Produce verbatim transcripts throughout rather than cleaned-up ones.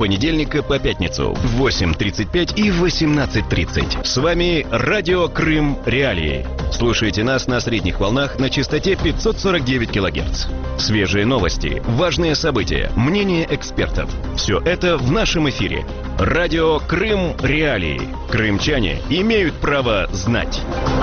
понедельника по пятницу в восемь тридцать пять и восемнадцать тридцать. С вами Радио Крым Реалии. Слушайте нас на средних волнах на частоте пятьсот сорок девять килогерц. Свежие новости, важные события, мнения экспертов. Все это в нашем эфире. Радио Крым Реалии. Крымчане имеют право знать.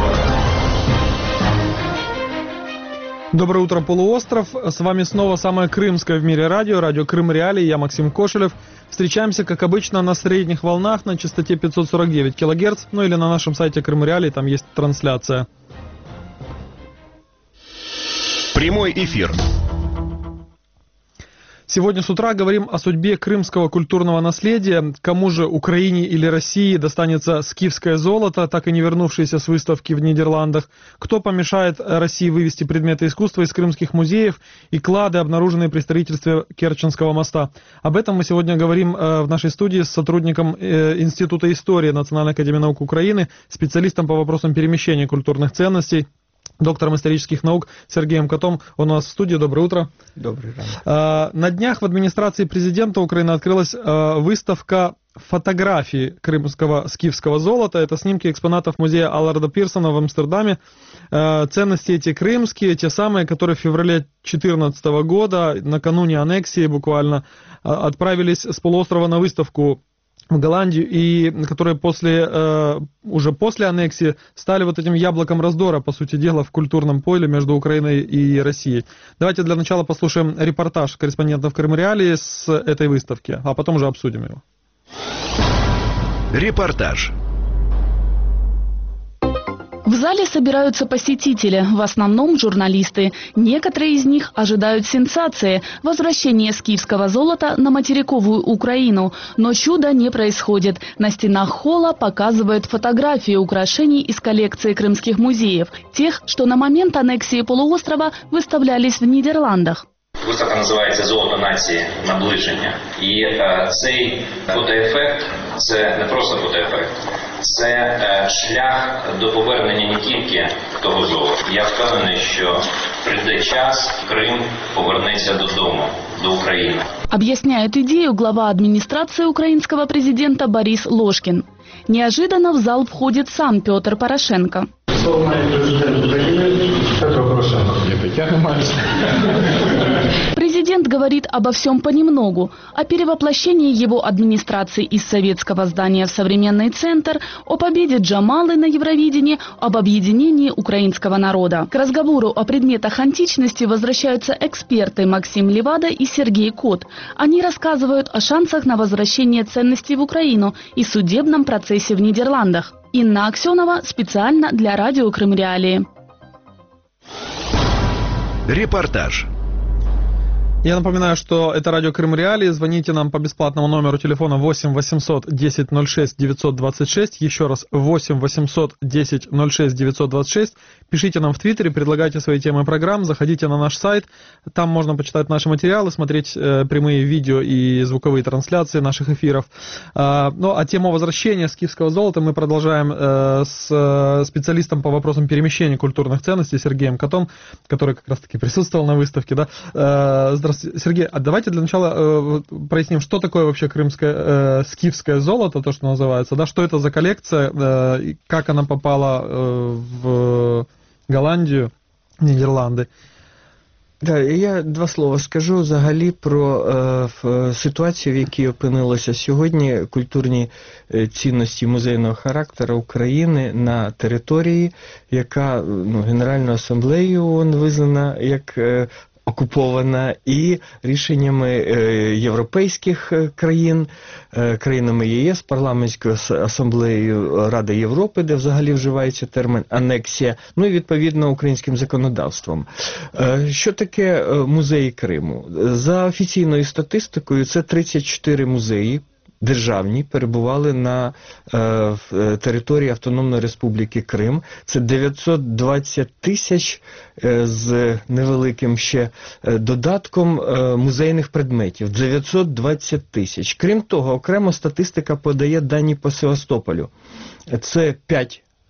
Доброе утро, полуостров. С вами снова самое крымское в мире радио, радио Крым Реалии. Я Максим Кошелев. Встречаемся, как обычно, на средних волнах на частоте пятьсот сорок девять килогерц, ну или на нашем сайте Крым Реалии, там есть трансляция. Прямой эфир. Сегодня с утра говорим о судьбе крымского культурного наследия. Кому же, Украине или России, достанется скифское золото, так и не вернувшееся с выставки в Нидерландах? Кто помешает России вывести предметы искусства из крымских музеев и клады, обнаруженные при строительстве Керченского моста? Об этом мы сегодня говорим в нашей студии с сотрудником Института истории Национальной академии наук Украины, специалистом по вопросам перемещения культурных ценностей, доктором исторических наук Сергеем Котом. Он у нас в студии. Доброе утро. Добрый день. На днях в администрации президента Украины открылась выставка фотографий крымского скифского золота. Это снимки экспонатов музея Алларда Пирсона в Амстердаме. Ценности эти крымские, те самые, которые в феврале две тысячи четырнадцатого года, накануне аннексии буквально, отправились с полуострова на выставку в Голландию, и которые после, э, уже после аннексии стали вот этим яблоком раздора, по сути дела, в культурном поле между Украиной и Россией. Давайте для начала послушаем репортаж корреспондентов Крым Реалии с этой выставки, а потом уже обсудим его. Репортаж. В зале собираются посетители, в основном журналисты. Некоторые из них ожидают сенсации – возвращения скифского золота на материковую Украину. Но чуда не происходит. На стенах холла показывают фотографии украшений из коллекции крымских музеев. Тех, что на момент аннексии полуострова выставлялись в Нидерландах. Виставка називається «Золото нації. Наближення». І е, цей фотоефект – це не просто фотоефект. Це е, шлях до повернення не тільки того золота. Я впевнений, що прийде час, Крим повернеться додому, до України. Объясняет идею глава администрации украинского президента Борис Ложкин. Неожиданно в зал входит сам Петр Порошенко. Слово президент Украины Петр Порошенко. Президент говорит обо всем понемногу. О перевоплощении его администрации из советского здания в современный центр, о победе Джамалы на Евровидении, об объединении украинского народа. К разговору о предметах античности возвращаются эксперты Максим Левада и Сергей Кот. Они рассказывают о шансах на возвращение ценностей в Украину и судебном процессе в Нидерландах. Инна Аксенова специально для радио Крым Реалии. Репортаж. Я напоминаю, что это радио Крым Реалии. Звоните нам по бесплатному номеру телефона восемь восемьсот десять ноль шесть девятьсот двадцать шесть. Еще раз, восемь восемьсот десять ноль шесть девятьсот двадцать шесть. Пишите нам в Твиттере, предлагайте свои темы программ, заходите на наш сайт. Там можно почитать наши материалы, смотреть э, прямые видео и звуковые трансляции наших эфиров. Э, ну, а тему возвращения скифского золота мы продолжаем э, с э, специалистом по вопросам перемещения культурных ценностей Сергеем Котом, который как раз-таки присутствовал на выставке. Да? Э, здравствуйте. Сергей, а давайте для начала э, проясним, что такое вообще крымское, э, скифское золото, то, что называется, да, что это за коллекция, э, как она попала э, в Голландию, Нідерланди. Да, я два слова скажу взагалі про е, ситуацію, в якій опинилися сьогодні культурні цінності музейного характеру України на території, яка ну, Генеральною асамблеєю ООН визнана як е, окупована, і рішеннями європейських країн, країнами ЄС, парламентською асамблеєю Ради Європи, де взагалі вживається термін анексія, ну і відповідно українським законодавством. Що таке музеї Криму? За офіційною статистикою це тридцять чотири музеї державні перебували на е, території Автономної Республіки Крим. Це дев'ятсот двадцять тисяч е, з невеликим ще е, додатком е, музейних предметів. дев'ятсот двадцять тисяч. Крім того, окремо статистика подає дані по Севастополю. Це п'ять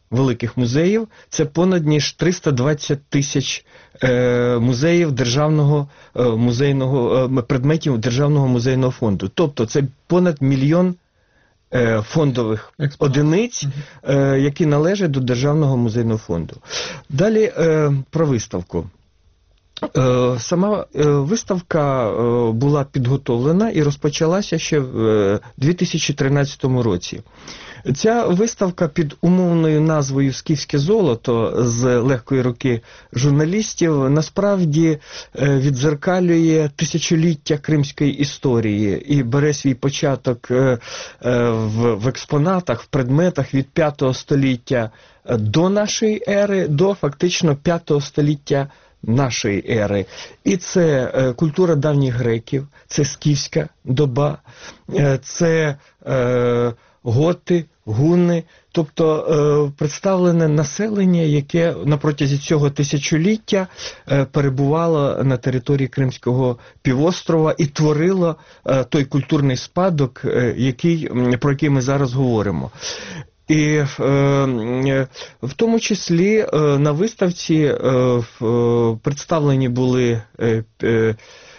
великих музеїв, це понад ніж триста двадцять тисяч е, музеїв державного е, музейного, е, предметів Державного музейного фонду. Тобто це понад мільйон е, фондових Експонат. одиниць, е, які належать до Державного музейного фонду. Далі е, про виставку. Сама виставка була підготовлена і розпочалася ще в дві тисячі тринадцятому році. Ця виставка під умовною назвою «Скіфське золото» з легкої руки журналістів насправді віддзеркалює тисячоліття кримської історії і бере свій початок в експонатах, в предметах від п'ятого століття до нашої ери до фактично п'ятого століття нашої ери. І це е, культура давніх греків, це скіфська доба, е, це е, готи, гуни, тобто е, представлене населення, яке на протязі цього тисячоліття е, перебувало на території Кримського півострова і творило е, той культурний спадок, е, який, про який ми зараз говоримо. І е, в тому числі е, на виставці е, е, представлені були е, е,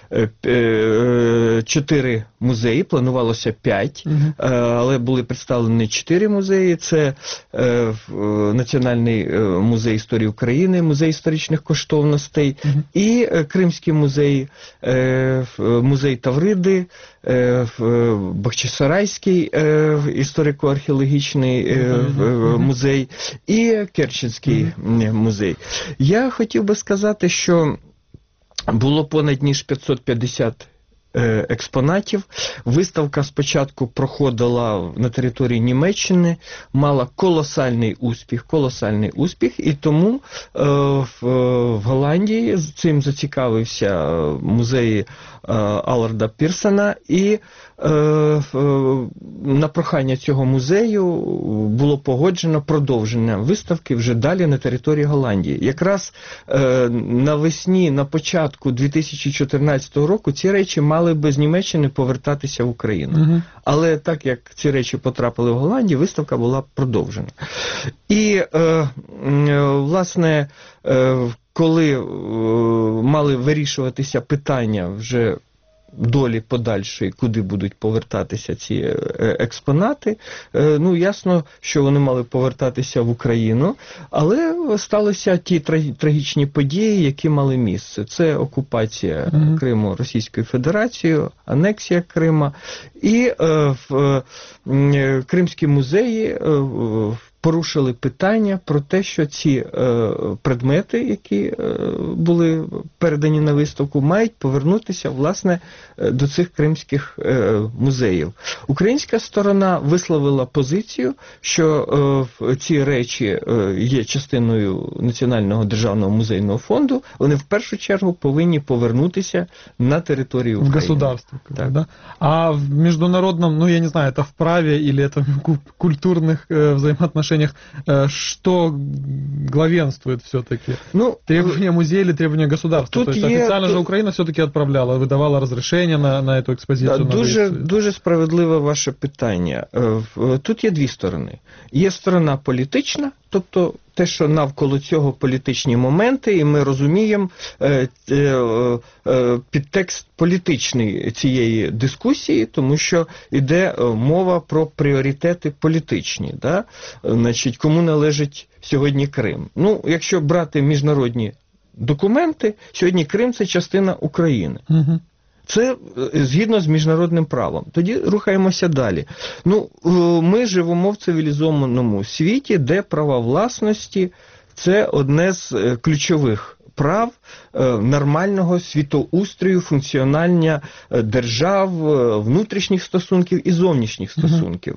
е, чотири музеї, планувалося п'ять, uh-huh. е, але були представлені чотири музеї. Це е, Національний музей історії України, музей історичних коштовностей uh-huh. і е, Кримський музей, е, музей Тавриди, е, Бахчисарайський е, історико-археологічний е, uh-huh. музей і Керченський uh-huh. музей. Я хотів би сказати, що було понад ніж п'ятсот п'ятдесят е, експонатів. Виставка спочатку проходила на території Німеччини, мала колосальний успіх, колосальний успіх, і тому е, в, в Голландії цим зацікавився музей е, Алларда Пірсона, і е, на прохання цього музею було погоджено продовження виставки вже далі на території Голландії. Якраз е, навесні, на початку дві тисячі чотирнадцятого року ці речі мали би з Німеччини повертатися в Україну. Угу. Але так як ці речі потрапили в Голландію, виставка була продовжена. І, е, е, власне, е, коли е, мали вирішуватися питання вже долі подальшої, куди будуть повертатися ці експонати, ну, ясно, що вони мали повертатися в Україну, але сталися ті трагічні події, які мали місце. Це окупація mm-hmm. Криму Російською Федерацією, анексія Крима, і е, в е, Кримські музеї е, порушили питання про те, що ці е, предмети, які е, були передані на виставку, мають повернутися, власне, до цих кримських е, музеїв. Українська сторона висловила позицію, що е, ці речі е, є частиною Національного державного музейного фонду, вони в першу чергу повинні повернутися на територію України. В государство. Так. Да? А в международном, ну, я не знаю, это в праве или это в культурных э, взаимоотношениях, что главенствует все-таки? Ну, требования музея или требования государства? То есть официально є... же Украина все-таки отправляла, выдавала разрешение на, на эту экспозицию? Да, дуже, дуже справедливе ваше питання. Тут є дві сторони. Є сторона політична, тобто те, що навколо цього політичні моменти, і ми розуміємо е, е, е, підтекст політичний цієї дискусії, тому що йде мова про пріоритети політичні. Да? Значить, кому належить сьогодні Крим? Ну, якщо брати міжнародні документи, сьогодні Крим – це частина України. Угу. Це згідно з міжнародним правом. Тоді рухаємося далі. Ну, ми живемо в цивілізованому світі, де права власності – це одне з ключових прав нормального світоустрою, функціонування держав, внутрішніх стосунків і зовнішніх стосунків.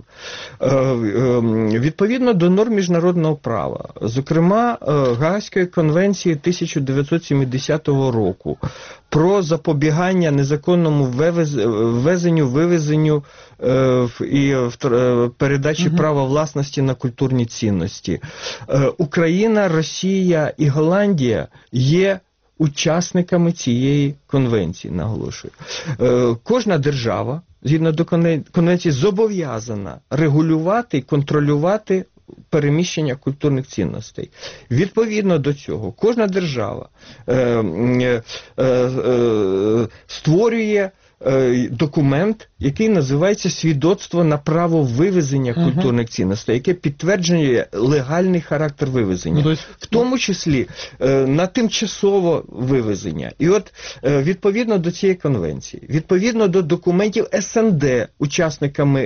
Uh-huh. Відповідно до норм міжнародного права, зокрема Гаазької конвенції тисяча дев'ятсот сімдесятого року про запобігання незаконному ввезенню, вивезенню і передачі uh-huh. права власності на культурні цінності. Україна, Росія і Голландія є учасниками цієї конвенції, наголошую. Кожна держава, згідно до конвенції, зобов'язана регулювати і контролювати переміщення культурних цінностей. Відповідно до цього, кожна держава е, е, е, е, створює документ, який називається «Свідоцтво на право вивезення uh-huh. культурних цінностей», яке підтверджує легальний характер вивезення, uh-huh. в тому числі на тимчасове вивезення. І от відповідно до цієї конвенції, відповідно до документів ес ен де, учасниками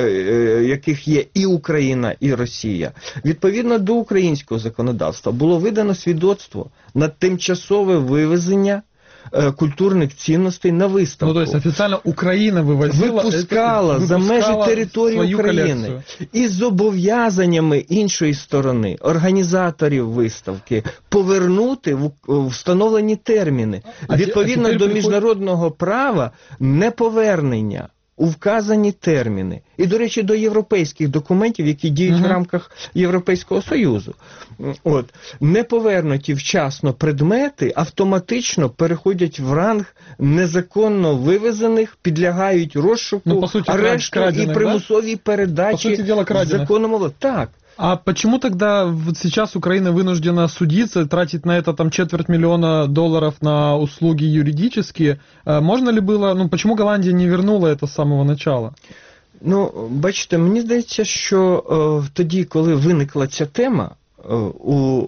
яких є і Україна, і Росія, відповідно до українського законодавства було видано свідоцтво на тимчасове вивезення культурних цінностей на виставку. Ну, то есть официально Украина вывозила, випускала за межі території України колекцію. І з зобов'язаннями іншої сторони, організаторів виставки, повернути в встановлені терміни. А відповідно а до приход... міжнародного права неповернення у вказані терміни. І, до речі, до європейських документів, які діють uh-huh. в рамках Європейського Союзу. От, неповернуті вчасно предмети автоматично переходять в ранг незаконно вивезених, підлягають розшуку, ну, по суті, арешту і примусовій да? передачі законному. Так. А почему тогда вот сейчас Украина вынуждена судиться, тратить на это там четверть миллиона долларов на услуги юридические? Можно ли было, ну почему Голландия не вернула это с самого начала? Ну, бачите, мені здається, що е, тоді, коли виникла ця тема, е, у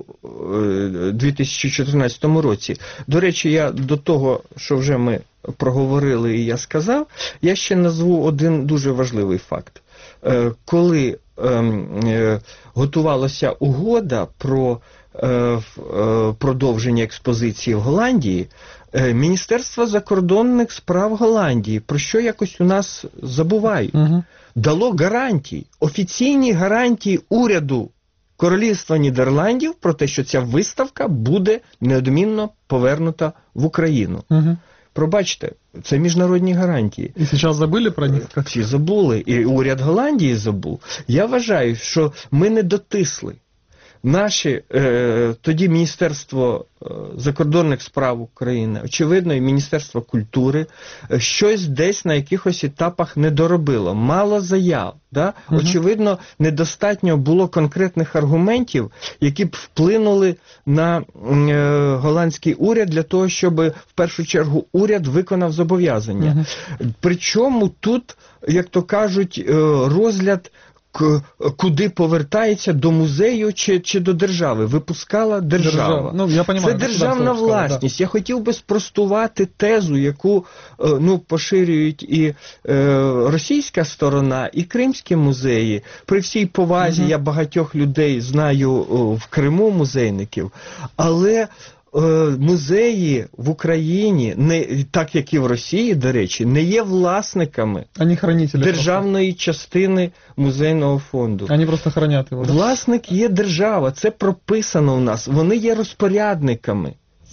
е, дві тисячі чотирнадцятому році, до речі, я до того, що вже ми проговорили і я сказав, я ще назву один дуже важливий факт. Е, коли е, готувалася угода про е, продовження експозиції в Голландії, е, Міністерство закордонних справ Голландії, про що якось у нас забувають, угу. дало гарантії, офіційні гарантії уряду Королівства Нідерландів про те, що ця виставка буде неодмінно повернута в Україну. Угу. Пробачте, це міжнародні гарантії. І зараз забули про них? Всі забули, і уряд Голландії забув. Я вважаю, що ми не дотисли. Наші, е, тоді Міністерство закордонних справ України, очевидно, і Міністерство культури, щось десь на якихось етапах не доробило. Мало заяв. Да? Угу. Очевидно, недостатньо було конкретних аргументів, які б вплинули на е, голландський уряд для того, щоб в першу чергу уряд виконав зобов'язання. Угу. Причому тут, як то кажуть, е, розгляд куди повертається, до музею чи, чи до держави. Випускала держава. Держава. Ну, я понимаю, це державна власність. Да. Я хотів би спростувати тезу, яку ну, поширюють і е, російська сторона, і кримські музеї. При всій повазі угу. я багатьох людей знаю в Криму, музейників, але музеї в Україні, не, так як і в Росії, до речі, не є власниками державної просто. частини музейного фонду. Вони просто хранять його. Власник є держава, це прописано у нас. Вони є розпорядниками,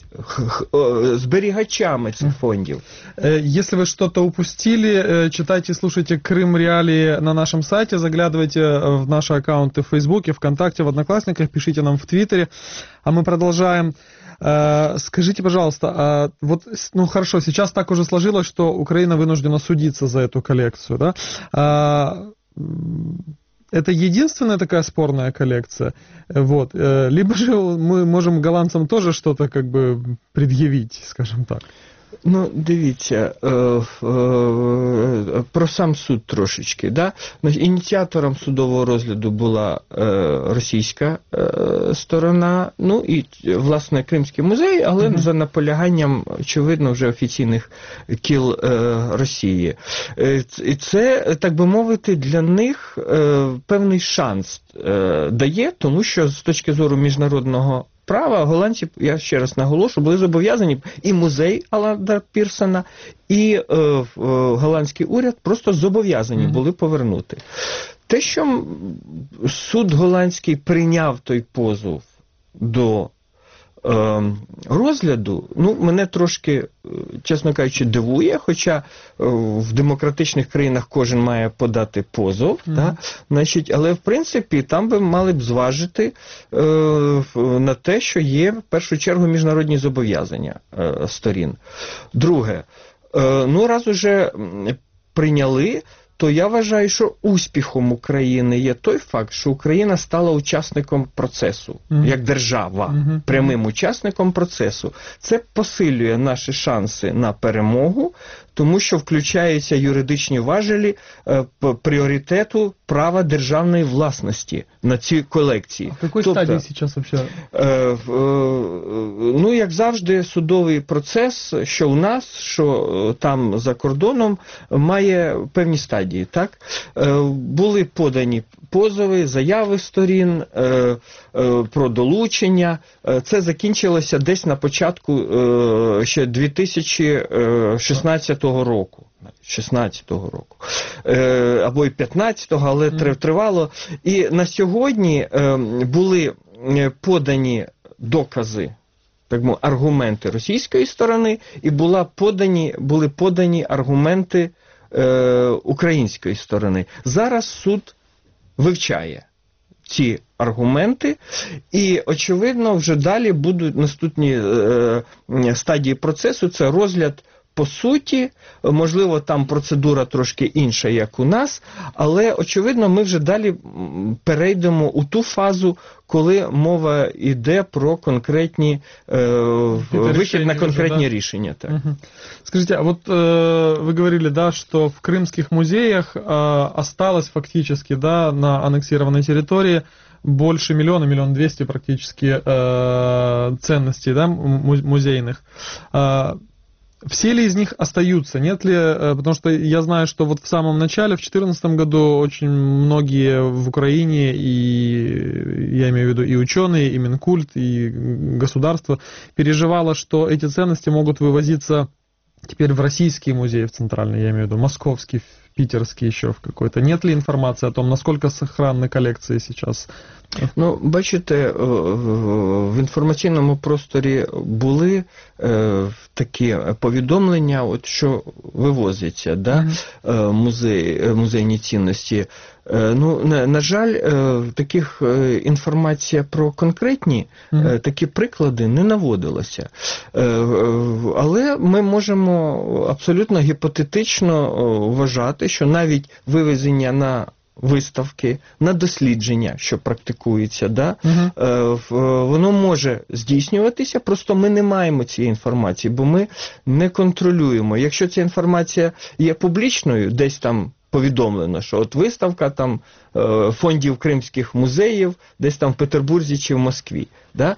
сберегачами цих фондів. Если вы что-то упустили, читайте, слушайте Крым Реалии на нашем сайте, заглядывайте в наши аккаунты в Фейсбуке, ВКонтакте, в Одноклассниках, пишите нам в Твиттере. А мы продолжаем. Скажите, пожалуйста, вот, ну хорошо, сейчас так уже сложилось, что Украина вынуждена судиться за эту коллекцию, да? Это единственная такая спорная коллекция, вот. Либо же мы можем голландцам тоже что-то как бы предъявить, скажем так. Ну, дивіться, е, е, про сам суд трошечки. Да? Ініціатором судового розгляду була е, російська е, сторона, ну і, власне, Кримський музей, але mm-hmm. за наполяганням, очевидно, вже офіційних кіл е, Росії. Е, і це, так би мовити, для них е, певний шанс е, дає, тому що з точки зору міжнародного права голландці, я ще раз наголошу, були зобов'язані і музей Алана Пірсона, і е, е, голландський уряд просто зобов'язані mm-hmm. були повернути. Те, що суд голландський прийняв той позов до е, розгляду, ну, мене трошки, чесно кажучи, дивує, хоча е, в демократичних країнах кожен має подати позов, mm-hmm. да? Значить, але в принципі там би мали б зважити е, на те, що є в першу чергу міжнародні зобов'язання е, сторін. Друге, е, ну раз уже прийняли, то я вважаю, що успіхом України є той факт, що Україна стала учасником процесу, mm-hmm. як держава, mm-hmm. прямим учасником процесу. Це посилює наші шанси на перемогу, тому що включаються юридичні важелі е, пріоритету права державної власності на ці колекції. В якій тобто, стадії зараз взагалі? Е, е, ну, як завжди, судовий процес, що у нас, що там за кордоном, має певні стадії. Так? Е, були подані позови, заяви сторін е, е, про долучення. Е, це закінчилося десь на початку е, ще дві тисячі шістнадцятого року. шістнадцятого року. Е, або і п'ятнадцятого, але mm. тривало. І на сьогодні е, були подані докази, так мовити, аргументи російської сторони, і була подані, були подані аргументи е, української сторони. Зараз суд вивчає ці аргументи, і, очевидно, вже далі будуть наступні е, стадії процесу, це розгляд по суті, можливо, там процедура трошки інша, як у нас, але, очевидно, ми вже далі перейдемо у ту фазу, коли мова йде про конкретні, е, вихід на конкретні уже, да? рішення. Так. Угу. Скажите, а вот э, вы говорили, да, что в крымских музеях э, осталось фактически, да, на аннексированной территории больше миллиона, миллион двести практически э, ценностей, да, музейных. Э, Все ли из них остаются? Нет ли? Потому что я знаю, что вот в самом начале, в две тысячи четырнадцатом году, очень многие в Украине, и я имею в виду и ученые, и Минкульт, и государство, переживало, что эти ценности могут вывозиться теперь в российские музеи, в центральные, я имею в виду, московский, питерский еще в какой-то. Нет ли информации о том, насколько сохранны коллекции сейчас? Ну, бачите, в інформаційному просторі були е, такі повідомлення, от що вивозяться, да, mm-hmm. музей, музейні цінності. Е, ну, на, на жаль, е, таких е, інформація про конкретні mm-hmm. е, такі приклади не наводилася. Е, е, але ми можемо абсолютно гіпотетично вважати, що навіть вивезення на виставки, на дослідження, що практикується, да? uh-huh. воно може здійснюватися, просто ми не маємо цієї інформації, бо ми не контролюємо. Якщо ця інформація є публічною, десь там повідомлено, що от виставка там фондів кримських музеїв, десь там в Петербурзі чи в Москві, да?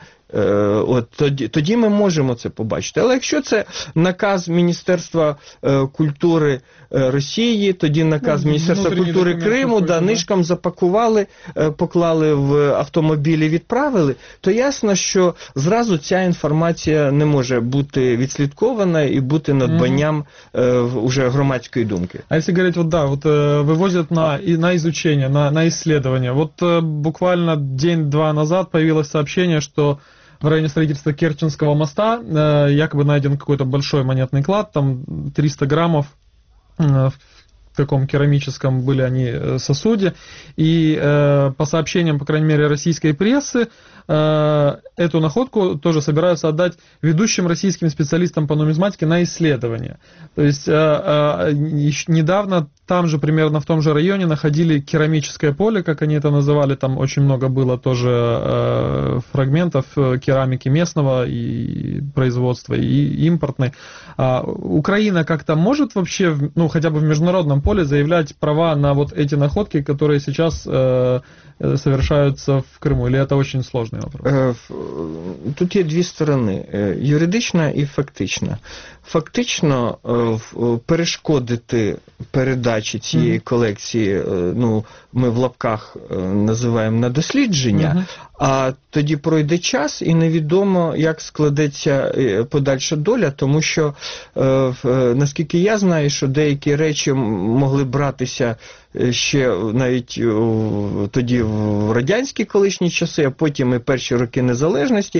От тоді, тоді ми можемо це побачити. Але якщо це наказ Міністерства культури Росії, тоді наказ ну, Міністерства культури Криму, да, нишком запакували, поклали в автомобілі і відправили, то ясно, що зразу ця інформація не може бути відслідкована і бути надбанням mm-hmm. уже громадської думки. А якщо говорити, вот, да, вот, вивозять на, на изучение, на, на исследование. Вот буквально день-два назад появилось сообщение, что в районе строительства Керченского моста э, якобы найден какой-то большой монетный клад, там триста граммов э, в таком керамическом были они сосуде. И э, по сообщениям, по крайней мере, российской прессы, э, эту находку тоже собираются отдать ведущим российским специалистам по нумизматике на исследование. То есть э, э, недавно там же, примерно в том же районе, находили керамическое поле, как они это называли, там очень много было тоже э, фрагментов керамики местного и производства, и импортной. А Украина как-то может вообще, ну, хотя бы в международном поле заявлять права на вот эти находки, которые сейчас э, совершаються в Криму, или це дуже складний вопрос? Тут є дві сторони, юридична і фактична. Фактично перешкодити передачі цієї колекції, ну, ми в лапках називаємо на дослідження, uh-huh. а тоді пройде час і невідомо, як складеться подальша доля, тому що, наскільки я знаю, що деякі речі могли братися ще навіть тоді в радянські колишні часи, а потім і перші роки незалежності,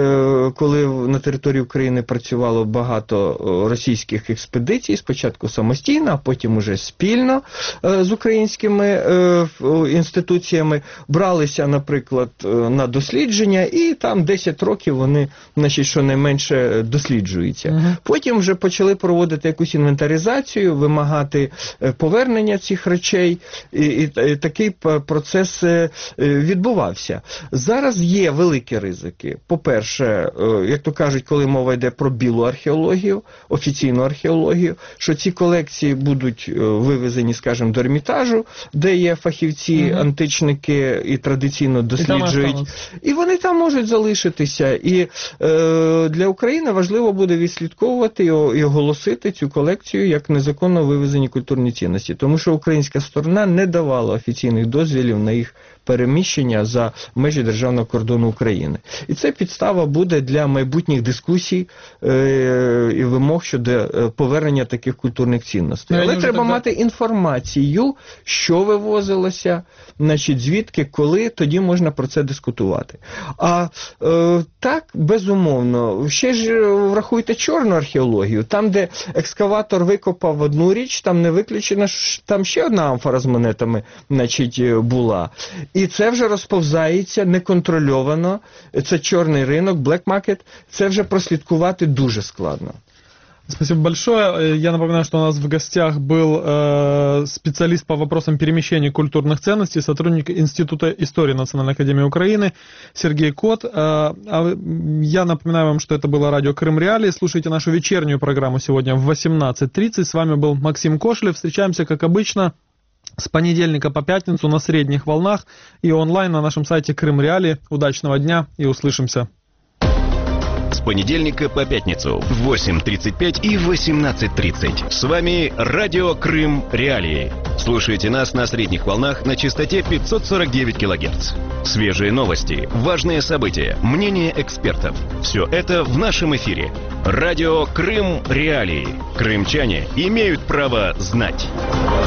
коли на території України працювало багато російських експедицій, спочатку самостійно, а потім уже спільно з українськими інституціями. Бралися, наприклад, на дослідження, і там десять років вони, значить, щонайменше досліджуються. Uh-huh. Потім вже почали проводити якусь інвентаризацію, вимагати повернення цих речей, і, і, і такий процес відбувався. Зараз є великі ризики. По-перше, як то кажуть, коли мова йде про білу археологію, офіційну археологію, що ці колекції будуть вивезені, скажімо, до Ермітажу, де є фахівці, uh-huh. античники і традиційно досліджують. І, і вони там можуть залишитися. І е, для України важливо буде відслідковувати і, і оголосити цю колекцію як незаконно вивезені культурні цінності. Тому що українська сторона не давала офіційних дозволів на їх переміщення за межі державного кордону України. І це підстава буде для майбутніх дискусій е, і вимог щодо повернення таких культурних цінностей. Але треба тогда... мати інформацію, що вивозилося, значить, звідки, коли, тоді можна про це дискутувати. А е, так, безумовно, ще ж врахуйте чорну археологію, там, де екскаватор викопав одну річ, там не виключено, там ще одна амфора з монетами, значить, була. І це вже розповзається неконтрольовано, це чорний ринок, black market, це вже прослідкувати дуже складно. Спасибо большое. Я напоминаю, что у нас в гостях был э, специалист по вопросам перемещения культурных ценностей, сотрудник Института истории Национальной академии Украины Сергей Кот. Э, а я напоминаю вам, что это было радио Крым Реалии. Слушайте нашу вечернюю программу сегодня в восемнадцать тридцать. С вами был Максим Кошелев. Встречаемся, как обычно, с понедельника по пятницу на средних волнах и онлайн на нашем сайте Крым Реалии. Удачного дня и услышимся. С понедельника по пятницу в восемь тридцать пять и восемнадцать тридцать. С вами радио Крым Реалии. Слушайте нас на средних волнах на частоте пятьсот сорок девять килогерц. Свежие новости, важные события, мнения экспертов. Все это в нашем эфире. Радио Крым Реалии. Крымчане имеют право знать.